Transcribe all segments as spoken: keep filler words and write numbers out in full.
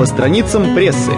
по страницам прессы.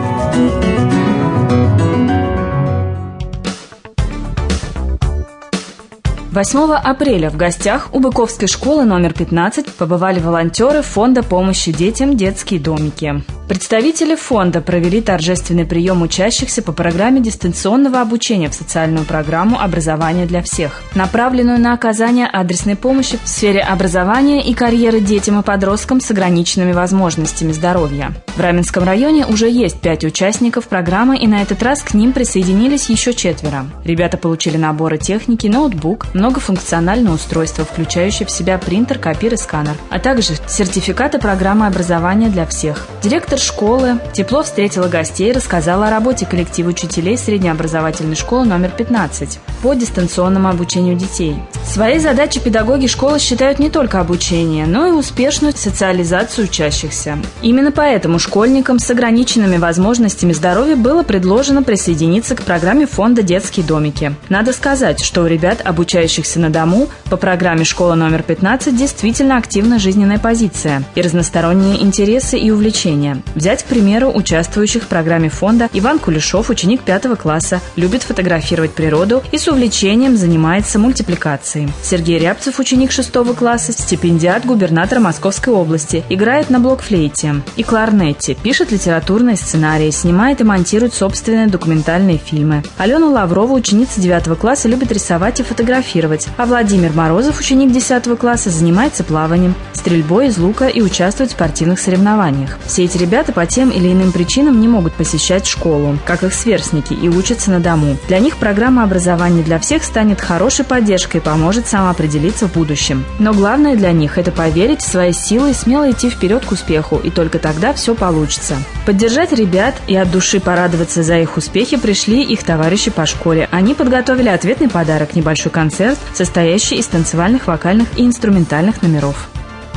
восьмого апреля в гостях у Быковской школы номер пятнадцать побывали волонтеры Фонда помощи детям «Детские домики». Представители фонда провели торжественный прием учащихся по программе дистанционного обучения в социальную программу «Образование для всех», направленную на оказание адресной помощи в сфере образования и карьеры детям и подросткам с ограниченными возможностями здоровья. В Раменском районе уже есть пять участников программы, и на этот раз к ним присоединились еще четверо. Ребята получили наборы техники, ноутбук, многофункциональное устройство, включающее в себя принтер, копир и сканер, а также сертификаты программы образования для всех. Директор школы тепло встретила гостей и рассказала о работе коллектива учителей среднеобразовательной школы номер пятнадцать по дистанционному обучению детей. Своей задачей педагоги школы считают не только обучение, но и успешную социализацию учащихся. Именно поэтому школьникам с ограниченными возможностями здоровья было предложено присоединиться к программе фонда «Детские домики». Надо сказать, что у ребят, обучающихся на дому, по программе «Школа номер пятнадцать» действительно активная жизненная позиция и разносторонние интересы и увлечения. Взять, к примеру, участвующих в программе фонда Иван Кулешов, ученик пятого класса, любит фотографировать природу и с увлечением занимается мультипликацией. Сергей Рябцев, ученик шестого класса, стипендиат губернатора Московской области, играет на блокфлейте и кларнете, пишет литературные сценарии, снимает и монтирует собственные документальные фильмы. Алена Лаврова, ученица девятого класса, любит рисовать и фотографировать, а Владимир Морозов, ученик десятого класса, занимается плаванием, стрельбой из лука и участвует в спортивных соревнованиях. Все эти ребята по тем или иным причинам не могут посещать школу, как их сверстники, и учатся на дому. Для них программа образования для всех станет хорошей поддержкой и поможет самоопределиться в будущем. Но главное для них – это поверить в свои силы и смело идти вперед к успеху, и только тогда все получится. Поддержать ребят и от души порадоваться за их успехи пришли их товарищи по школе. Они подготовили ответный подарок – небольшой концерт, состоящий из танцевальных, вокальных и инструментальных номеров.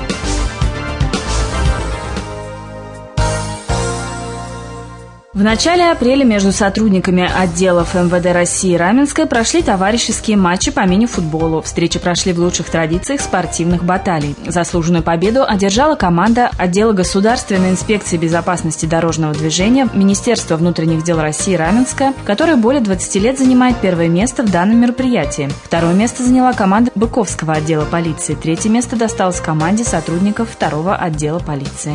В начале апреля между сотрудниками отделов эм вэ дэ России Раменское прошли товарищеские матчи по мини-футболу. Встречи прошли в лучших традициях спортивных баталий. Заслуженную победу одержала команда отдела Государственной инспекции безопасности дорожного движения Министерства внутренних дел России Раменское, которая более двадцати лет занимает первое место в данном мероприятии. Второе место заняла команда Быковского отдела полиции. Третье место досталось команде сотрудников второго отдела полиции.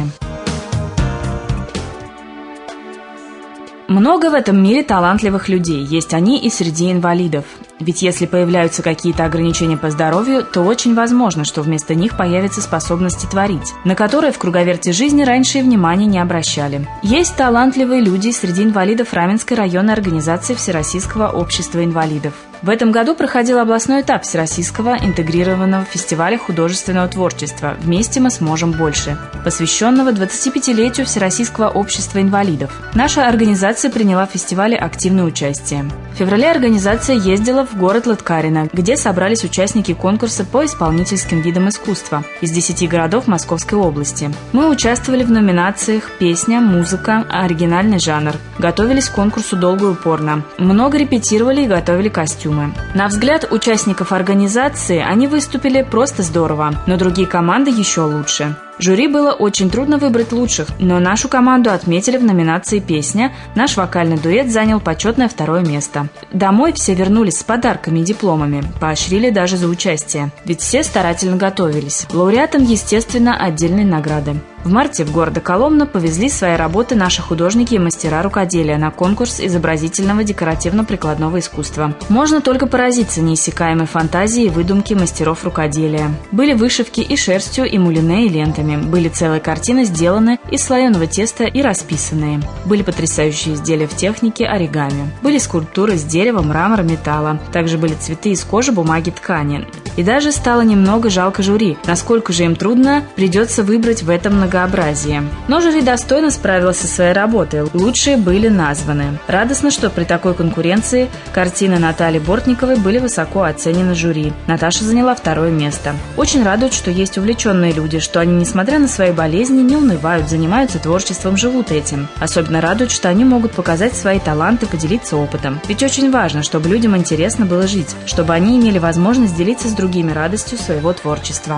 Много в этом мире талантливых людей, есть они и среди инвалидов. Ведь если появляются какие-то ограничения по здоровью, то очень возможно, что вместо них появятся способности творить, на которые в круговерте жизни раньше и внимания не обращали. Есть талантливые люди среди инвалидов Раменской районной организации Всероссийского общества инвалидов. В этом году проходил областной этап Всероссийского интегрированного фестиваля художественного творчества «Вместе мы сможем больше», посвященного двадцатипятилетию Всероссийского общества инвалидов. Наша организация приняла в фестивале активное участие. В феврале организация ездила в город Лыткарино, где собрались участники конкурса по исполнительским видам искусства из десяти городов Московской области. Мы участвовали в номинациях «Песня», «Музыка», «Оригинальный жанр». Готовились к конкурсу долго и упорно. Много репетировали и готовили костюмы. На взгляд участников организации они выступили просто здорово, но другие команды еще лучше. Жюри было очень трудно выбрать лучших, но нашу команду отметили в номинации «Песня». Наш вокальный дуэт занял почетное второе место. Домой все вернулись с подарками и дипломами, поощрили даже за участие, ведь все старательно готовились. Лауреатам, естественно, отдельные награды. В марте в города Коломна повезли свои работы наши художники и мастера рукоделия на конкурс изобразительного декоративно-прикладного искусства. Можно только поразиться неиссякаемой фантазией и выдумки мастеров рукоделия. Были вышивки и шерстью, и мулине, и лентами. Были целые картины, сделаны из слоеного теста и расписанные. Были потрясающие изделия в технике оригами. Были скульптуры из дерева, мрамора, металла. Также были цветы из кожи, бумаги, ткани. И даже стало немного жалко жюри, насколько же им трудно придется выбрать в этом многообразии. Но жюри достойно справилось со своей работой, лучшие были названы. Радостно, что при такой конкуренции картины Натальи Бортниковой были высоко оценены жюри. Наташа заняла второе место. Очень радует, что есть увлеченные люди, что они, несмотря на свои болезни, не унывают, занимаются творчеством, живут этим. Особенно радует, что они могут показать свои таланты, поделиться опытом. Ведь очень важно, чтобы людям интересно было жить, чтобы они имели возможность делиться с другими радостью своего творчества.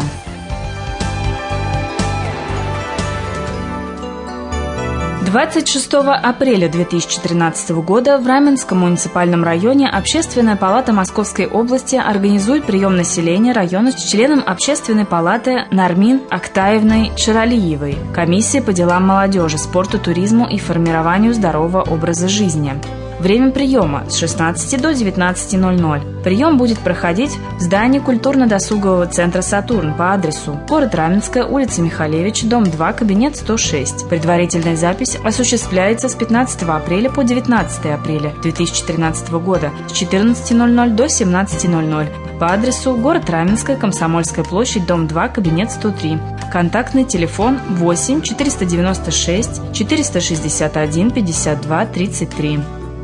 двадцать шестого апреля две тысячи тринадцатого года в Раменском муниципальном районе Общественная палата Московской области организует прием населения района с членом Общественной палаты Нармин Актаевной Ширалиевой, комиссии по делам молодежи, спорту, туризму и формированию здорового образа жизни. Время приема с шестнадцати до девятнадцати ноль-ноль. Прием будет проходить в здании культурно-досугового центра «Сатурн» по адресу город Раменская, улица Михалевича, дом два, кабинет сто шесть. Предварительная запись осуществляется с пятнадцатого апреля по девятнадцатое апреля две тысячи тринадцатого года с четырнадцати ноль-ноль до семнадцати ноль-ноль по адресу город Раменская, Комсомольская площадь, дом два, кабинет сто три. Контактный телефон восемь четыреста девяносто шесть четыреста шестьдесят один пятьдесят два тридцать три.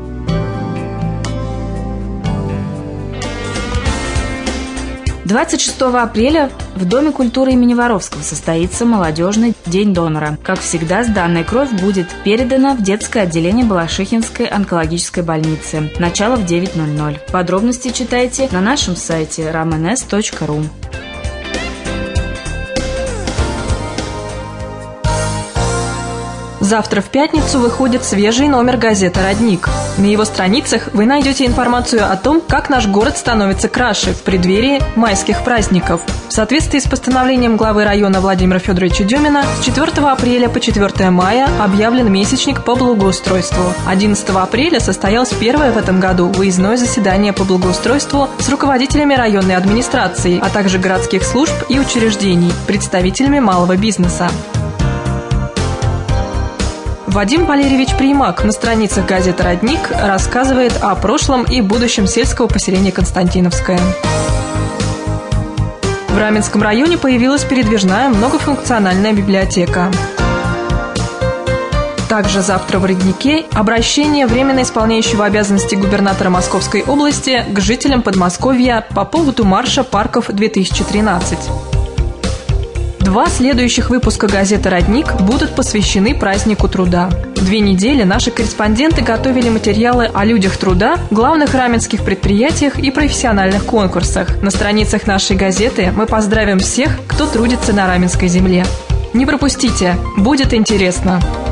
двадцать шестого апреля в Доме культуры имени Воровского состоится молодежный день донора. Как всегда, сданная кровь будет передана в детское отделение Балашихинской онкологической больницы. Начало в девять ноль-ноль. Подробности читайте на нашем сайте рамэнэс точка ру. Завтра в пятницу выходит свежий номер газеты «Родник». На его страницах вы найдете информацию о том, как наш город становится краше в преддверии майских праздников. В соответствии с постановлением главы района Владимира Федоровича Дюмина с четвёртого апреля по четвёртое мая объявлен месячник по благоустройству. одиннадцатого апреля состоялось первое в этом году выездное заседание по благоустройству с руководителями районной администрации, а также городских служб и учреждений, представителями малого бизнеса. Вадим Валерьевич Примак на страницах газеты «Родник» рассказывает о прошлом и будущем сельского поселения Константиновское. В Раменском районе появилась передвижная многофункциональная библиотека. Также завтра в «Роднике» обращение временно исполняющего обязанности губернатора Московской области к жителям Подмосковья по поводу марша парков две тысячи тринадцать. Два следующих выпуска газеты «Родник» будут посвящены празднику труда. Две недели наши корреспонденты готовили материалы о людях труда, главных раменских предприятиях и профессиональных конкурсах. На страницах нашей газеты мы поздравим всех, кто трудится на раменской земле. Не пропустите, будет интересно!